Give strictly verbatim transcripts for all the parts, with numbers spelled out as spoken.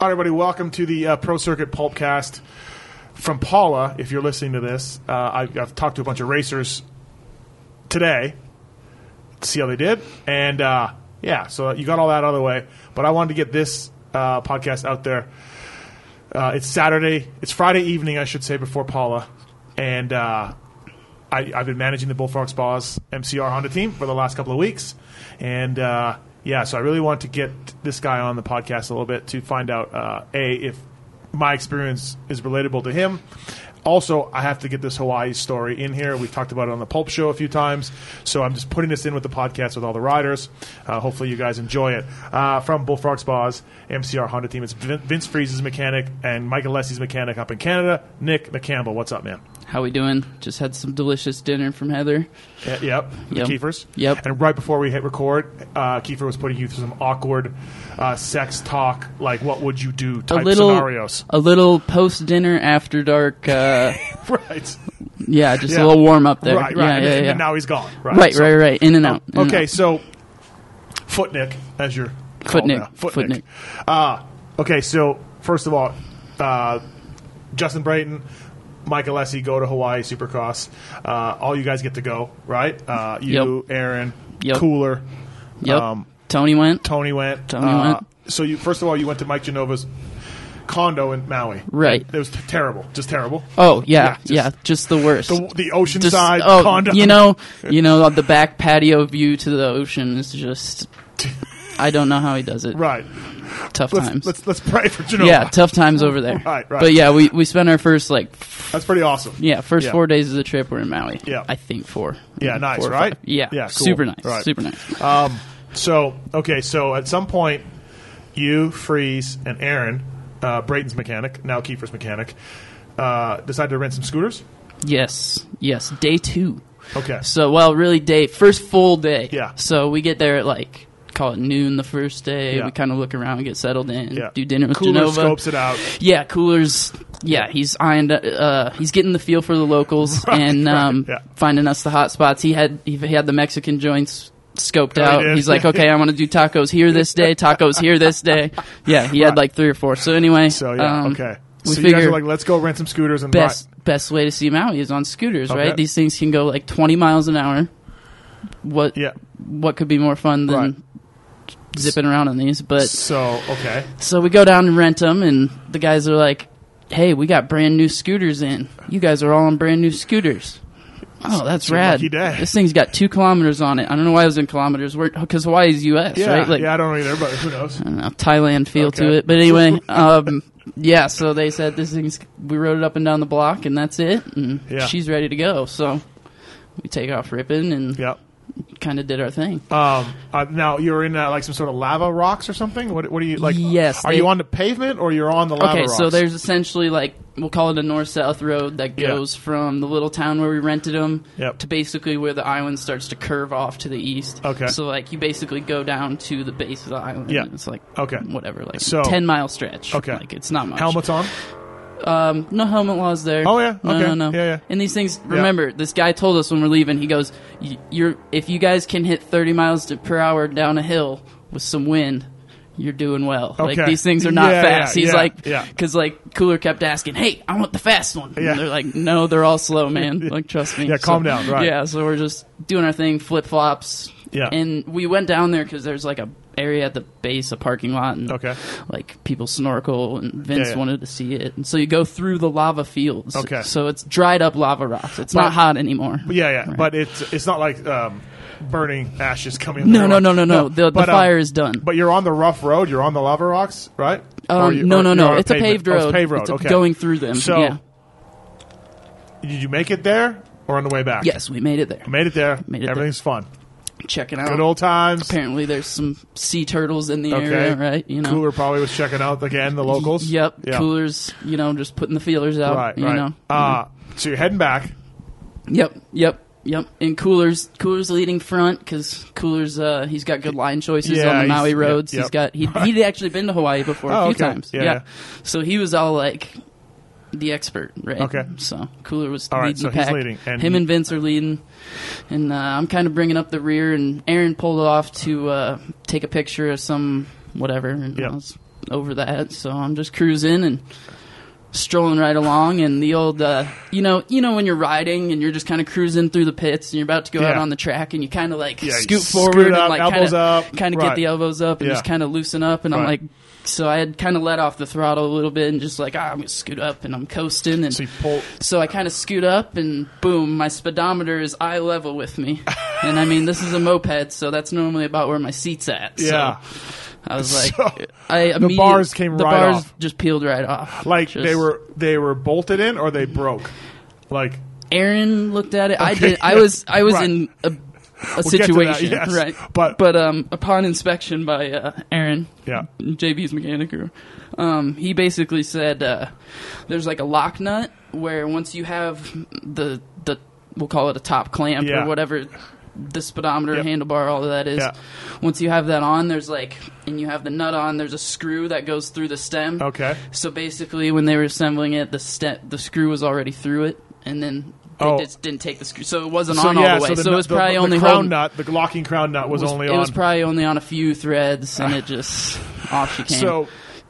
All right, everybody, welcome to the uh, Pro Circuit Pulpcast from Paula. If you're listening to this, uh, I've, I've talked to a bunch of racers today to see how they did. And, uh, yeah, so you got all that out of the way. But I wanted to get this uh, podcast out there. Uh, it's Saturday. It's Friday evening, I should say, before Paula. And uh, I, I've been managing the Bullfrog Spas M C R Honda team for the last couple of weeks. And, uh, yeah, so I really want to get this guy on the podcast a little bit to find out, uh, A, if my experience is relatable to him. Also, I have to get this Hawaii story in here. We've talked about it on the Pulp Show a few times, so I'm just putting this in with the podcast with all the riders. Uh, hopefully you guys enjoy it. Uh, from Bullfrog Spas, M C R Honda team, it's Vince Freeze's mechanic and Mike Alessi's mechanic up in Canada. Nick McCampbell, what's up, man? How we doing? Just had some delicious dinner from Heather. Yeah, yep, yep. Kiefer's. Yep. And right before we hit record, uh, Kiefer was putting you through some awkward uh, sex talk, like what would you do type a little, scenarios. A little post-dinner, after-dark... Uh, right. Yeah, just yeah. a little warm-up there. Right, right. Yeah, and, yeah, and yeah. now he's gone. Right, right, so, right, right. In and out. In okay, and out. so Footnick, as you're Footnick. Footnick. Uh, okay, so first of all, uh, Justin Brayton... Mike Alessi go to Hawaii Supercross. Uh, all you guys get to go, right? Uh, you, yep. Aaron, yep. Cooler. Yep. Um, Tony went. Tony went. Tony uh, went. So you first of all, you went to Mike Genova's condo in Maui. Right. It was t- terrible. Just terrible. Oh, yeah. Yeah, just, yeah, just the worst. The, the oceanside just, oh, condo. You know, you know, the back patio view to the ocean is just... I don't know how he does it. Right. Tough let's, times. Let's let's pray for Genova. Yeah, tough times over there. Right, right. But yeah, we, we spent our first like that's pretty awesome. Yeah, first yeah. four days of the trip were in Maui. Yeah, I think four. Yeah, nice, four right? Yeah, yeah, cool. super nice, right. super nice. Um, so okay, so at some point, you, Freeze, and Aaron, uh, Brayton's mechanic, now Kiefer's mechanic, uh, decided to rent some scooters. Yes, yes, day two. Okay. So well, really day first full day. Yeah. So we get there at like. Call it noon the first day. Yeah. We kind of look around, get settled in, yeah. do dinner with Cooler Genova. Scopes it out. Yeah, Cooler's. Yeah, he's eyeing. Uh, he's getting the feel for the locals right, and um, right, yeah. finding us the hot spots. He had he had the Mexican joints scoped oh, out. He He's like, okay, I want to do tacos here this day, tacos here this day. Yeah, he had right. like three or four. So anyway, so yeah, um, okay. We so you guys are like, let's go rent some scooters and best ride. best way to see Maui is on scooters, okay. right? These things can go like twenty miles an hour. What yeah. what could be more fun than right. zipping around on these? But so okay. So we go down and rent them, and the guys are like, "Hey, we got brand new scooters in. You guys are all on brand new scooters." Oh, that's It's a rad. lucky day. This thing's got two kilometers on it. I don't know why it was in kilometers, because Hawaii's U S, yeah, right? Like, yeah, I don't know either, but who knows? I don't know, Thailand feel okay. to it. But anyway, um, yeah, so they said this thing's, we rode it up and down the block, and that's it. And yeah. she's ready to go. So we take off ripping and yep. kind of did our thing. Um, uh, now, you're in uh, like some sort of lava rocks or something? What, what are you, like? Yes. Are they, you on the pavement or you're on the lava okay, rocks? so there's essentially like, we'll call it a north-south road that Yeah. goes from the little town where we rented them Yep. to basically where the island starts to curve off to the east. Okay. So like you basically go down to the base of the island. Yeah. And it's like Okay. whatever, like So- ten mile stretch. Okay. Like it's not much. Helmets on? Um, no helmet laws there. Oh, yeah? No, Okay. no, no. Yeah, yeah. And these things, remember, this guy told us when we're leaving, he goes, "Y- "You're if you guys can hit thirty miles to, per hour down a hill with some wind, you're doing well. Okay. Like these things are not Yeah, fast." yeah, He's yeah, like, yeah. because like Cooler kept asking, "Hey, I want the fast one." Yeah. And they're like, "No, they're all slow, man. Like trust me." Yeah, calm So, down, right. Yeah, so we're just doing our thing, flip flops. Yeah. And we went down there because there's like a area at the base, a parking lot, and Okay. like people snorkel, and Vince Yeah, yeah. wanted to see it, and so you go through the lava fields. Okay. So it's dried up lava rocks. It's But- not hot anymore. Yeah, yeah. Right. But it's it's not like um, burning ashes coming No, through. no, no, no, no. The, the but, um, fire is done. But you're on the rough road. You're on the lava rocks, right? Or Um, you- no, or no, you're no. on It's a pavement? paved Oh, road. it's paved road. It's a- okay. going through them. So, yeah. did you make it there or on the way back? Yes, we made it there. Made it there. Made it Everything's fun. Checking out. Good old times. Apparently, there's some sea turtles in the Okay. area, right? You know. Cooler probably was checking out again the locals. Yep. Yeah. Coolers. You know, just putting the feelers out. Right, you right. know. Uh, so you're heading back. Yep, yep, yep. And Cooler's Cooler's leading front because Cooler's uh, he's got good line choices Yeah, on the he's- Maui yep, roads. yep. He's got he he'd actually been to Hawaii before Oh, a few okay. times. Yeah, yeah. So he was all like the expert, right? Okay. So Cooler was All right, leading so the he's pack. leading, and Him he- and Vince are leading, and uh, I'm kind of bringing up the rear. And Aaron pulled off to uh, take a picture of some whatever. And Yep. I was over that. So I'm just cruising and strolling right along, and the old, uh, you know, you know when you're riding and you're just kind of cruising through the pits and you're about to go yeah. out on the track, and you kind of like yeah, scoot scoot forward up, and like elbows kind up, of kind of right. get the elbows up and yeah. just kind of loosen up, and right. I'm like, so I had kind of let off the throttle a little bit and just like, ah, I'm gonna scoot up, and I'm coasting, and So you pull. so I kind of scoot up, and boom, my speedometer is eye level with me, and I mean this is a moped, so that's normally about where my seat's at. Yeah. So I was like, So, I the immediately- bars came the right bars off. just peeled right off. Like Just- they were they were bolted in or they broke. Like Aaron looked at it. I Okay, did. I yeah, was. I was right. in a, a We'll get to that, situation, yes. right? But- but um, upon inspection by uh, Aaron, yeah. J B's mechanic, or, um, he basically said uh, there's like a lock nut where once you have the the we'll call it a top clamp Yeah. or whatever. The speedometer, Yep. handlebar, all of that is. Yeah. Once you have that on, there's like, and you have the nut on, there's a screw that goes through the stem. Okay. So basically, when they were assembling it, the ste- the screw was already through it, and then they Oh. just didn't take the screw, so it wasn't So on yeah, all the way. so, So, the, it was the, probably the, only the crown holding- nut, the locking crown nut was, was- only it on. was probably only on a few threads, and it just off she came. so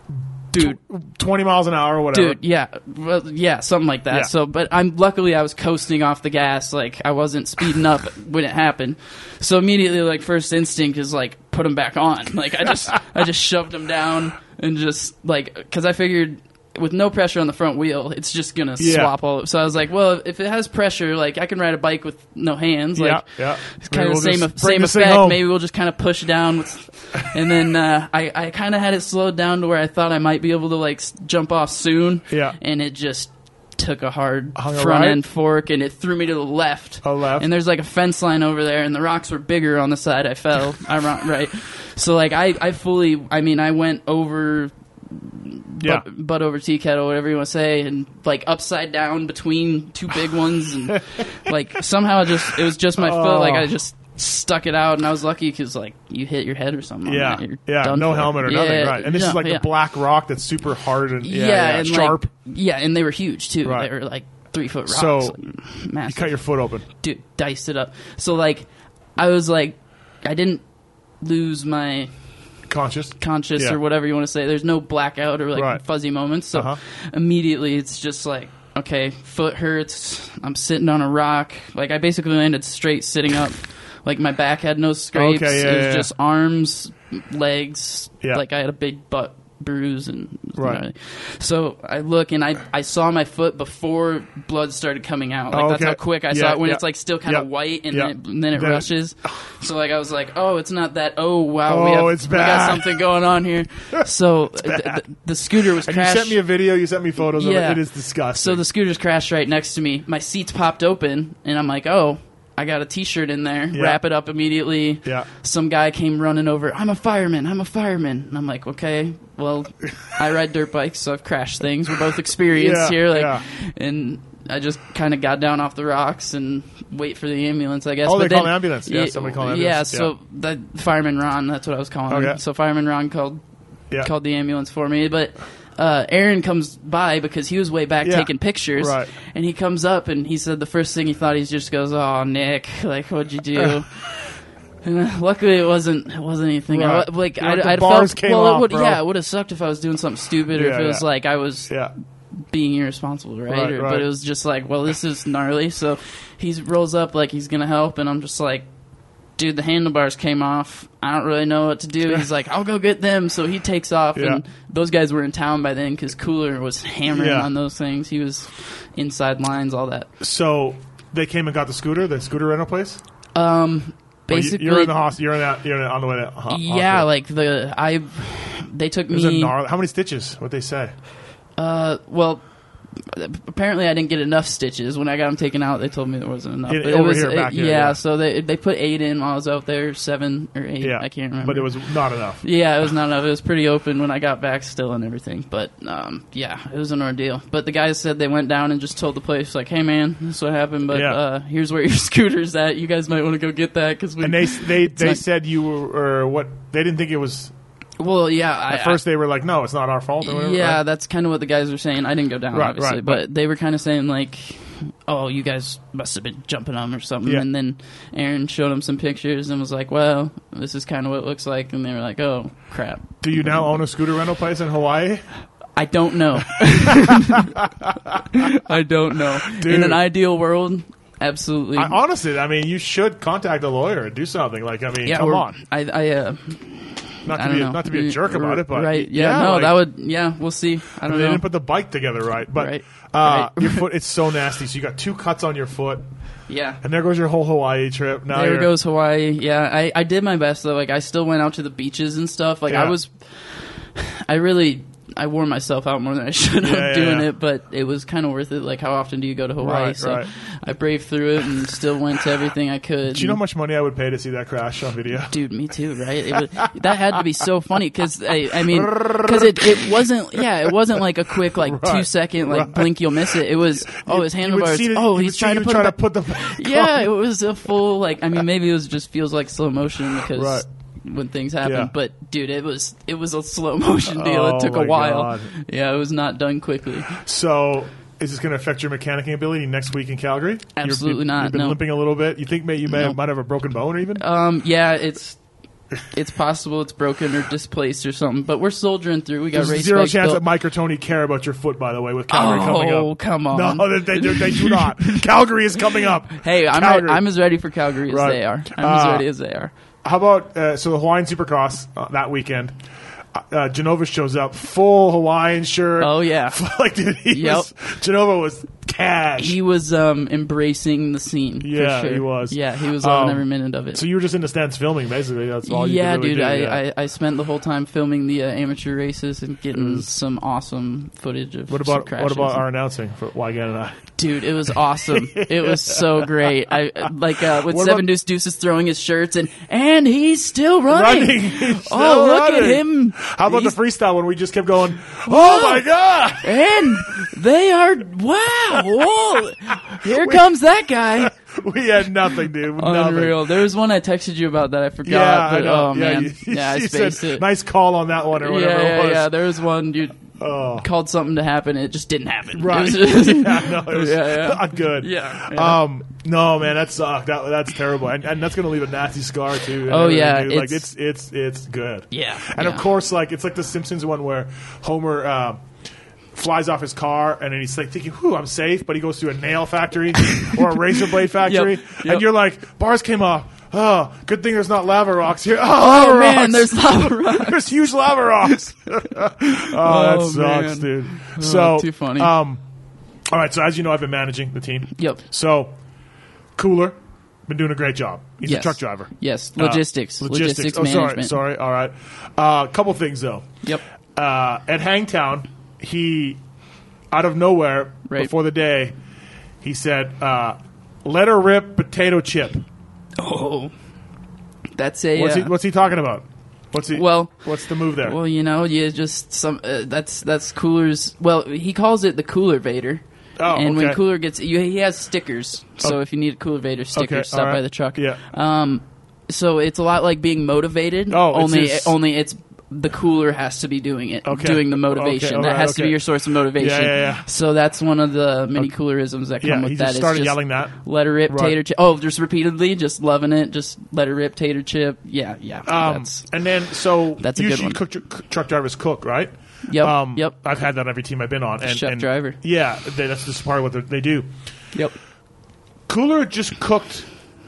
dude, twenty miles an hour or whatever. dude, yeah, well, yeah, something like that. Yeah. So, but I'm luckily I was coasting off the gas, like I wasn't speeding up when it happened. So immediately, like first instinct is like put them back on. Like I just, I just shoved them down and just like because I figured. With no pressure on the front wheel, it's just gonna Yeah. swap all. So I was like, well, if it has pressure, like I can ride a bike with no hands. Like, yeah, yeah. it's kind Maybe of the we'll same just bring same this thing effect. home. Maybe we'll just kind of push down, with, and then uh, I I kind of had it slowed down to where I thought I might be able to like s- jump off soon. Yeah. and it just took a hard Hung a front right? end fork, and it threw me to the left. Oh, left. And there's like a fence line over there, and the rocks were bigger on the side I fell. I ro- right. So like I I fully I mean I went over. Yeah. Butt, butt over tea kettle, whatever you want to say, and like upside down between two big ones, and like somehow just it was just my Oh. foot. Like I just stuck it out, and I was lucky because like you hit your head or something. on Yeah, that, you're yeah, done no for. helmet or nothing, Yeah, right? And this no, is like yeah. the black rock that's super hard and yeah, yeah, yeah, and sharp. Like, yeah, and they were huge too. Right. They were like three foot rocks. So, like, you massive. cut your foot open. Dude, diced it up. So like, I was like, I didn't lose my Conscious. conscious Yeah. or whatever you want to say. There's no blackout or like Right. fuzzy moments. So Uh-huh. immediately it's just like, okay, foot hurts. I'm sitting on a rock. Like I basically landed straight sitting up. Like my back had no scrapes. Okay, yeah, it was yeah, just arms, legs. Yeah. Like I had a big butt bruise and Right. so I look and I I saw my foot before blood started coming out. Like Oh, that's okay. how quick I Yeah, saw it when yeah. it's like still kind of Yeah. white and, Yeah. then, it, and then it Then it- rushes. So like I was like, oh, it's not that. Oh wow, Oh, we have it's we got bad. something going on here. So th- bad. th- the scooter was And you crashed. sent me a video. You sent me photos Yeah. of it. It is disgusting. So the scooter's crashed right next to me. My seats popped open, and I'm like, oh, I got a T-shirt in there. Yeah. Wrap it up immediately. Yeah. Some guy came running over. I'm a fireman. I'm a fireman. And I'm like, okay, well, I ride dirt bikes, so I've crashed things. We're both experienced Yeah, here. Like, yeah. and I just kind of got down off the rocks and wait for the ambulance, I guess. Oh, But they then- call an ambulance. Yeah, somebody called an Yeah, ambulance. so the fireman Ron, that's what I was calling him. Okay. So fireman Ron called yeah. called the ambulance for me, but uh, Aaron comes by because he was way back Yeah. taking pictures, Right. and he comes up and he said the first thing he thought he just goes, "Oh, Nick, like what'd you do?" And uh, luckily it wasn't it wasn't anything. I, Right. like You're I, like, the I'd bars felt came well, off, it would bro. yeah, it would have sucked if I was doing something stupid or Yeah, if it was yeah. like I was Yeah. being irresponsible, right? Right, or, right. But it was just like, well, this is gnarly. So he rolls up like he's gonna help, and I'm just like, dude, the handlebars came off. I don't really know what to do. He's like, I'll go get them. So he takes off, Yeah. and those guys were in town by then because Cooler was hammering Yeah. on those things. He was inside lines, all that. So they came and got the scooter, the scooter rental place. Um, Or you- basically, you're in the hospital. You're in that. You're in, on the way to. Ho- yeah, hospital. like the I, they took It was a me. gnarly. How many stitches? What they say? Uh, well. Apparently, I didn't get enough stitches. When I got them taken out, they told me there wasn't enough. In- But it over was, here, it- back here, yeah, yeah. so they they put eight in while I was out there, seven or eight. Yeah, I can't remember. But it was not enough. Yeah, it was not enough. It was pretty open when I got back still and everything. But um, yeah, it was an ordeal. But the guys said they went down and just told the place like, "Hey man, this is what happened. But Yeah. uh, here's where your scooter's at. You guys might want to go get that because we." And they they they not- said you were or what? They didn't think it was. well, yeah. I, At first, they were like, "No, it's not our fault." Or whatever, yeah, right? that's kind of what the guys were saying. I didn't go down, Right, obviously, right, but but- they were kind of saying like, oh, you guys must have been jumping them or something. Yeah. And then Aaron showed them some pictures and was like, well, this is kind of what it looks like. And they were like, oh, crap. Do you now own a scooter rental place in Hawaii? I don't know. I don't know. Dude. In an ideal world, absolutely. I, honestly, I mean, you should contact a lawyer and do something. Like, I mean, yeah, come or- on. I, I, uh, Not I to don't be a, know. not to be a jerk about it, but right, yeah, yeah no, like, that would, yeah, we'll see. I don't they know. didn't put the bike together right, but Right. Uh, Right. your foot, it's so nasty. So you got two cuts on your foot, Yeah. and there goes your whole Hawaii trip. Now There you're, goes Hawaii. Yeah, I, I did my best though. Like I still went out to the beaches and stuff. Like Yeah. I was, I really, I wore myself out more than I should have Yeah, yeah, doing yeah. it, but it was kind of worth it. Like how often do you go to Hawaii? Right, so right. I braved through it and still went to everything I could. Do you know how much money I would pay to see that crash on video? Dude, me too, right? It was, that had to be so funny because I, I mean, because it, it wasn't, yeah, it wasn't like a quick like Right, two second like right. blink you'll miss it. It was oh his You would handlebars. see the- Oh, you he's would see trying to you put try it to back. put the back Yeah, on. it was a full like. I mean, maybe it was just feels like slow motion because Right. when things happen. Yeah. But dude, it was it was a slow motion deal. Oh, It took my a while. God. Yeah, it was not done quickly. So, is this going to affect your mechanicking ability next week in Calgary? You're- Absolutely you've, not, You've been no. limping a little bit. You think may, you may No. have, might have a broken bone, even? Um, yeah, it's it's possible it's broken or displaced or something. But we're soldiering through. We got There's race zero bikes chance built. that Mike or Tony care about your foot, by the way, with Calgary coming Oh, up. come on. No, they, they, do- they do not. Calgary is coming up. Hey, I'm Calgary. I'm as ready for Calgary as Right. they are. I'm as Uh, ready as they are. How about uh, so the Hawaiian Supercross uh, that weekend? Uh, uh, Genova shows up, full Hawaiian shirt. Oh yeah. like dude, he Yep. was, Genova was cash. He was um, embracing the scene. Yeah, for sure. he was. Yeah, he was on Um, every minute of it. so you were just in the stands filming, basically. That's all you yeah, could really dude, do. I, yeah. I, I spent the whole time filming the uh, amateur races and getting some awesome footage of What some about crashes. what about our announcing for Wygan and I? Dude, it was awesome. It was so great. I like uh, with What Seven about- Deuce Deuces throwing his shirts and and he's still running. Running. He's still oh, look running. at him! How about He's- the freestyle when we just kept going? Oh my god! And they are wow! Whoa. Here comes that guy. We had nothing, dude. Nothing. Unreal. There was one I texted you about that I forgot. Yeah, but, I know. Oh yeah, man, you, yeah, I you spaced said, it. Nice call on that one, or yeah, whatever yeah, it was. yeah. There was one you Oh. called something to happen. It just didn't happen. Right. It was- yeah, no, it was Yeah, yeah. not good. Yeah, yeah. Um, no, man, that sucked. That, that's terrible. And, and that's going to leave a nasty scar, too. and Oh, everything, yeah, dude. Like, it's- it's, it's, it's good. Yeah, And of yeah. course, like, it's like the Simpsons one where Homer, uh, flies off his car and then he's like thinking, whew, I'm safe, but he goes to a nail factory or a razor blade factory. Yep, yep. And you're like, bars came off. Oh, good thing there's not lava rocks here. Oh, Oh lava man, rocks. there's lava rocks. There's huge lava rocks. oh, that Oh, sucks, man. dude. Oh, so, too funny. Um, all right, so as you know, I've been managing the team. Yep. So, Cooler, been doing a great job. He's Yes. a truck driver. Yes, Uh, logistics, logistics, Oh, sorry, management. sorry. All right. A uh, couple things though. Yep. Uh, at Hangtown, he out of nowhere Right. before the day, he said, uh, "Let her rip, potato chip." Oh, that's a. What's uh, he What's he talking about? What's he? Well- what's the move there? Well, you know, you just some. Uh, that's that's Cooler's. Well, he calls it the Cooler Vader. Oh, and okay. when Cooler gets, you, he has stickers. So if you need a Cooler Vader sticker, Okay, stop all right. by the truck. Yeah. Um. So it's a lot like being motivated. Oh, it's only his- only it's the Cooler has to be doing it, Okay. doing the motivation. Okay, that alright, has to okay. be your source of motivation. Yeah, yeah, yeah. So that's one of the many Coolerisms that come yeah, with he that. just is started yelling that. Let her rip, Right. tater chip. Oh, just repeatedly, just loving it. Just let her rip, tater chip. Yeah, yeah. Um, that's and then so that's a good usually one. cook, tr- truck drivers cook, right? Yep, Um, yep. I've had that on every team I've been on. And, Chef and- driver. Yeah, they, that's just part of what they- they do. Yep. Cooler just cooked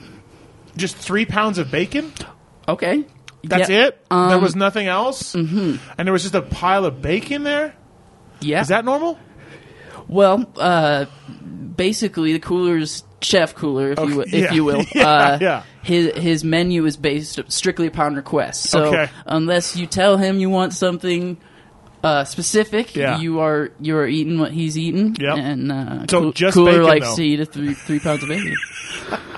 just three pounds of bacon. Okay. That's Yeah, it. there um, was nothing else, mm-hmm. and there was just a pile of bacon there. Yeah. Is that normal? Well, uh, basically, the Cooler's chef Cooler, if you Okay, if yeah, you will. yeah, uh, yeah. His his menu is based strictly upon request. So Okay. unless you tell him you want something uh, specific, Yeah. you are you are eating what he's eating. Yep. And uh, So Coo- just Cooler bacon, likes though. to eat a three three pounds of bacon.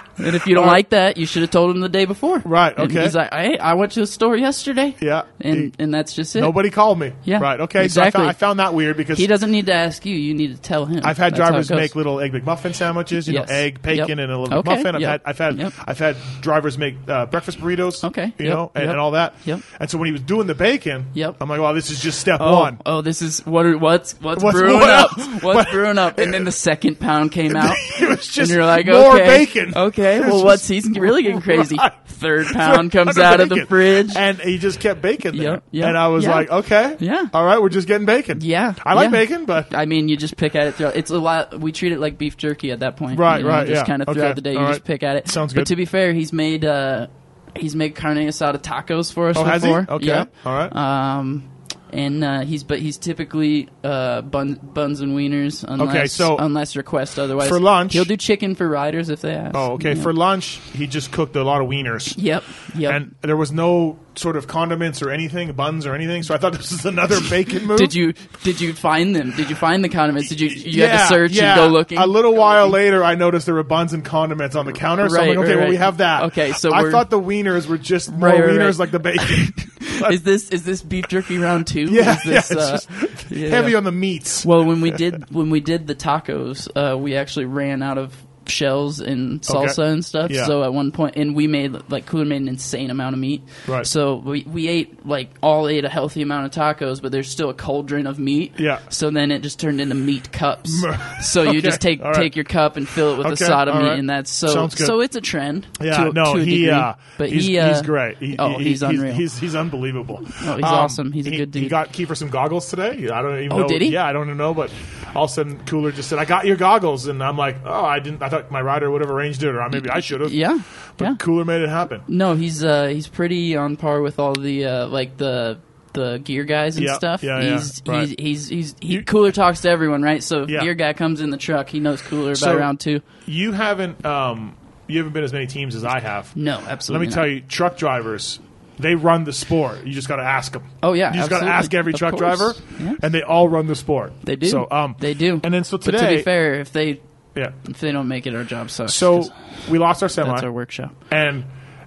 And if you don't Or- like that, you should have told him the day before. Right, And okay. he's like, hey, I went to the store yesterday. Yeah. And He- and that's just it. Nobody called me. Yeah, Right. Okay. exactly. So I found, I found that weird because He doesn't need to ask you. You need to tell him. I've had That's how it drivers goes. make little egg McMuffin sandwiches, you Yes. know, egg, bacon, Yep. and a little Okay, McMuffin. I've yep. had, I've had, Yep. I've had drivers make uh, breakfast burritos. Okay, you yep, know, and, yep. and all that. Yep. And so when he was doing the bacon, Yep. I'm like, well, this is just step Oh, one. oh, this is what? Are, what's what's, What's- brewing what up? else? What's What- brewing up? And then the second pound came out, It was just and you're like, more okay, bacon. Okay, It was well, what's just- he's really getting crazy? Right. Third pound comes Third out of the bacon. fridge. and he just kept bacon there. Yep, yep, and I was yeah. like, okay, Yeah. all right, we're just getting bacon. Yeah, I like yeah. bacon, but I mean, you just pick at it throughout. It's a lot. We treat it like beef jerky at that point. Right, you know, right, Just yeah. kind of throughout Okay, the day, all you right. just pick at it. Sounds But good. to be fair, he's made uh, he's made carne asada tacos for us oh, has he? before. Okay, Yeah. all right. Um, and uh, he's but he's typically uh, bun, buns and wieners unless Okay, so unless request otherwise. for lunch- he'll do chicken for riders if they ask. oh, okay. Yeah. For lunch, he just cooked a lot of wieners. Yep. Yep. And there was no sort of condiments or anything, buns or anything. So I thought this was another bacon move. did you did you find them? Did you find the condiments? Did you you yeah, had to search yeah. and go looking? A little Go while looking? later, I noticed there were buns and condiments on the counter. So I'm Right, like, okay, right, well, we right. have that. Okay, so I we're- thought the wieners were just more Right, right, wieners right. like the bacon. Is this is this beef jerky round two? yeah, is this, yeah, it's uh, just yeah. heavy on the meats. Well, when we did when we did the tacos, uh, we actually ran out of shells and salsa Okay. and stuff. Yeah. So at one point, and we made like Cooler made an insane amount of meat. Right. So we we ate like all ate a healthy amount of tacos, but there's still a cauldron of meat. Yeah. So then it just turned into meat cups. So you Okay, just take all right. take your cup and fill it with Okay, asada all meat, right. and that's so Sounds good. so it's a trend. Yeah, to, no, to a he, degree. uh, but he's, he, uh, he's great. He, oh, he- he's unreal. He's, he's unbelievable. Oh, he's awesome. He's a he- good dude. He got Kiefer some goggles today. I don't even Oh, know. did he? Yeah, I don't even know, but all of a sudden Cooler just said, I got your goggles. And I'm like, oh, I didn't. I thought my rider would have arranged it, or maybe I should have. Yeah. But Yeah. Cooler made it happen. No, he's uh, he's pretty on par with all the uh, like the the gear guys and Yeah, stuff. yeah, yeah, he's, right. he's he's he's he You- Cooler talks to everyone, right? So if Yeah. gear guy comes in the truck, he knows Cooler about So- round two. You haven't. Um, you haven't been as many teams as I have. No, Let absolutely. me not. tell you, truck drivers, they run the sport. You just got to ask them. Oh yeah, You just got to absolutely. ask every Of truck course. driver, Yeah. and they all run the sport. They do. So um, they do. And then so but to today, be fair, if they yeah. if they don't make it, our job sucks. So 'cause we lost our semi, that's our workshop, and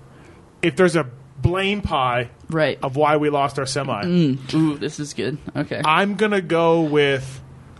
if there's a blame pie right? of why we lost our semi, Mm. Ooh, this is good. Okay. I'm gonna go with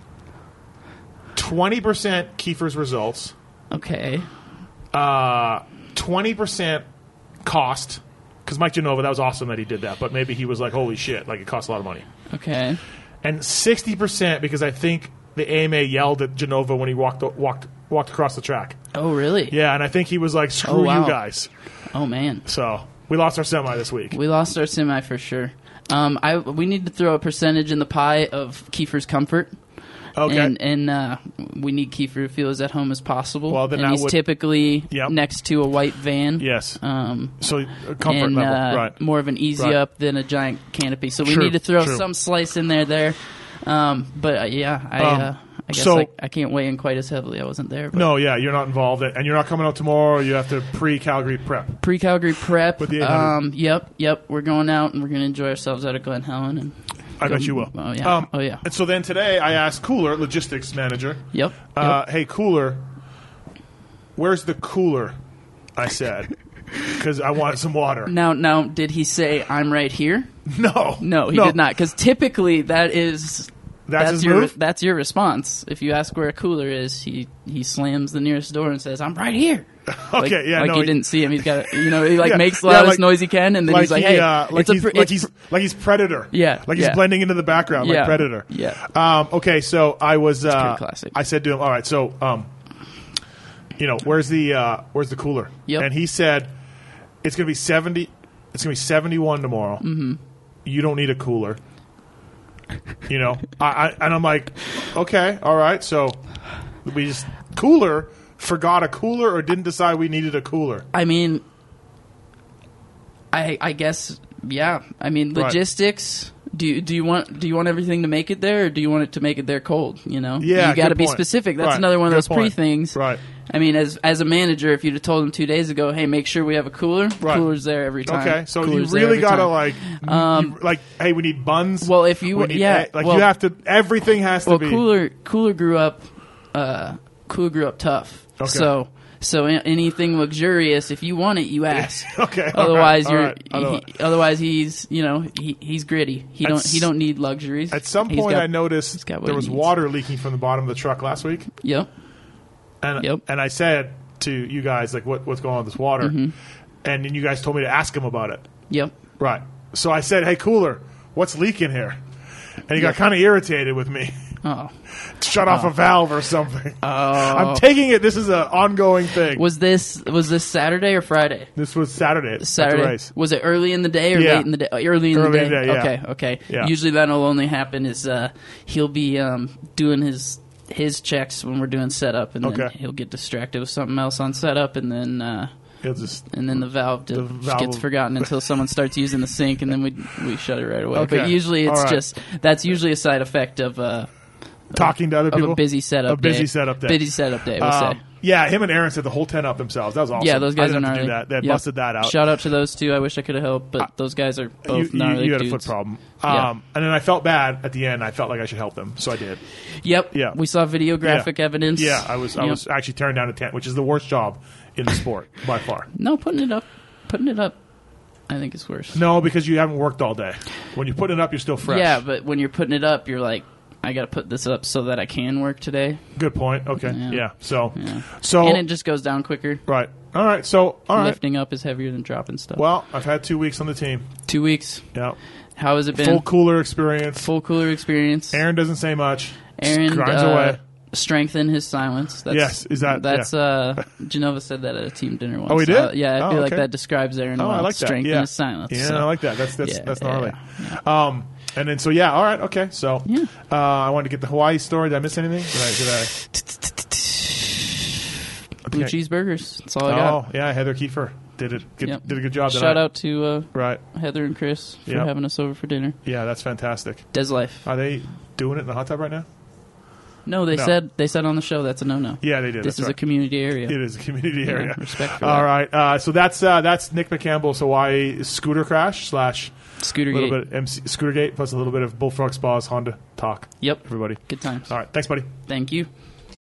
twenty percent Kiefer's results, Okay. uh, twenty percent cost. Because Mike Genova, that was awesome that he did that, but maybe he was like, "Holy shit!" Like it costs a lot of money. Okay. And sixty percent because I think the A M A yelled at Genova when he walked walked walked across the track. Oh really? Yeah, and I think he was like, "Screw Oh, wow. you guys." Oh man. So we lost our semi this week. We lost our semi for sure. Um, I we need to throw a percentage in the pie of Kiefer's comfort. Okay. And, and uh, we need Kiefer to feel as at home as possible. Well, then and that he's would- typically Yep. next to a white van. Yes. Um, So uh, comfort and level, uh, right? more of an easy Right. up than a giant canopy. So we True, need to throw true. some slice in there there. Um, but uh, yeah, I Um, uh, I guess so- I, I can't weigh in quite as heavily. I wasn't there. But No, yeah, you're not involved, and you're not coming out tomorrow. You have to pre-Calgary prep. Pre-Calgary prep. With the eight hundred. um, yep, yep. We're going out and we're going to enjoy ourselves out at Glen Helen. And I go- bet you will. Oh yeah. Um, oh yeah. And so then today, I asked Cooler, logistics manager, Yep. uh, yep. "Hey, Cooler, where's the cooler?" I said, because I want some water. Now, now, did he say I'm right here? No, No, he did not. Because typically that is That's, his your move. that's your response. If you ask where a cooler is, he he slams the nearest door and says, "I'm right here." Okay, Like, yeah, like no, you he- didn't see him. He's got, you know, he like Yeah, makes the yeah, loudest like- noise he can, and then he's like, he, "Hey, uh, like it's a he's pr- like it's he's pr- like he's Predator. Yeah, like he's yeah. blending into the background Yeah, like Predator. yeah. Um, okay, so I was uh, pretty classic. I said to him, "All right, so um, you know, where's the uh, where's the cooler?" Yep. And he said, "It's gonna be seventy. It's gonna be seventy-one tomorrow. Mm-hmm. You don't need a cooler." You know, I, I and I'm like, okay, all right. So we just cooler forgot a cooler or didn't decide we needed a cooler. I mean, I I guess yeah. I mean, Right. logistics. Do you, do you want do you want everything to make it there, or do you want it to make it there cold? You know, Yeah, you got to good be point. specific. That's Right, another one of good those pre point. things. Right. I mean, as as a manager, if you'd have told them two days ago, hey, make sure we have a cooler. Right. Cooler's there every time. Okay, so Cooler's you there really every gotta time. like, Um, you, like, hey, we need buns. Well, if you we need yeah, egg- like well, you have to. Everything has to well, be cooler cooler grew up, uh, cooler grew up tough. Okay. So So a- anything luxurious, if you want it, you ask. Okay. all Otherwise, right, you're. all right. Otherwise- He, otherwise, he's you know he, he's gritty. He At don't s- he don't need luxuries. At some He's point, got- I noticed got what there he was needs. water leaking from the bottom of the truck last week, Yep. and Yep. and I said to you guys like, "What what's going on with this water?" Mm-hmm. And then you guys told me to ask him about it. Yep. Right. So I said, "Hey, cooler, what's leaking here?" And he got kind of irritated with me. Oh. Shut off a valve or something. Oh. I'm taking it. This is an ongoing thing. Was this was this Saturday or Friday? This was Saturday. at the Saturday. race. Was it early in the day or Yeah. late in the day? Early in Early the in day. the day, yeah. Okay. Okay. Yeah. Usually that'll only happen is uh, he'll be um, doing his his checks when we're doing setup, and then Okay. he'll get distracted with something else on setup, and then. Uh, He'll just And then the valve, The just valve gets will- forgotten until someone starts using the sink, and then we we shut it right away. Okay. But usually it's All right. just that's usually a side effect of uh, talking to other of people. a busy setup A busy day. setup day. Busy setup day, we'll Um, say. yeah, him and Aaron set the whole tent up themselves. That was awesome. Yeah, those guys I are didn't have gnarly. to do that. They Yep. busted that out. Shout out to those two. I wish I could have helped, but those guys are you, both you- gnarly you had a dudes. foot problem. Yeah. Um, and then I felt bad at the end. I felt like I should help them, so I did. Yep. Yeah. We saw videographic Yeah. evidence. Yeah, I was I Yep. was actually tearing down a tent, which is the worst job in the sport by far. No, putting it up. Putting it up, I think it's worse. No, because you haven't worked all day. When you put it up, you're still fresh. Yeah, but when you're putting it up, you're like, I got to put this up so that I can work today. Good point. Okay. Yeah. Yeah. So, Yeah. so And it just goes down quicker. right. All right. So, all right. Lifting up is heavier than dropping stuff. Well, I've had two weeks on the team. Two weeks. Yeah. How has it been? Full cooler experience. Full cooler experience. Aaron doesn't say much. Aaron Just grinds uh, away. strengthen his silence. That's, Yes, is that- that's uh Genova said that at a team dinner once. Oh, he did? Uh, yeah, I Oh, feel like okay. that describes Aaron Oh, well. I like that. Strengthen Yeah. his silence. Yeah, so. I like that. That's that's Yeah, that's yeah, gnarly. yeah. Um, and then so yeah, all right, okay. So Yeah. uh, I wanted to get the Hawaii story. Did I miss anything? Did I? Did I Blue I- cheeseburgers. That's all I oh got. yeah, Heather Kiefer did it. Good, Yep. Did a good job. Shout tonight. out to uh, Right. Heather and Chris for Yep. having us over for dinner. Yeah, that's fantastic. Des Life. Are they doing it in the hot tub right now? No, they No. said they said on the show that's a no no. Yeah, they did. This that's is right. a community area. It is a community Yeah, area. respect for All that. right. Uh, so that's uh, that's Nick McCampbell's Hawaii scooter crash slash a Scooter little Gate. bit M C, Scootergate plus a little bit of Bullfrog Spas Honda talk. Yep. Everybody. Good times. All right. Thanks, buddy. Thank you.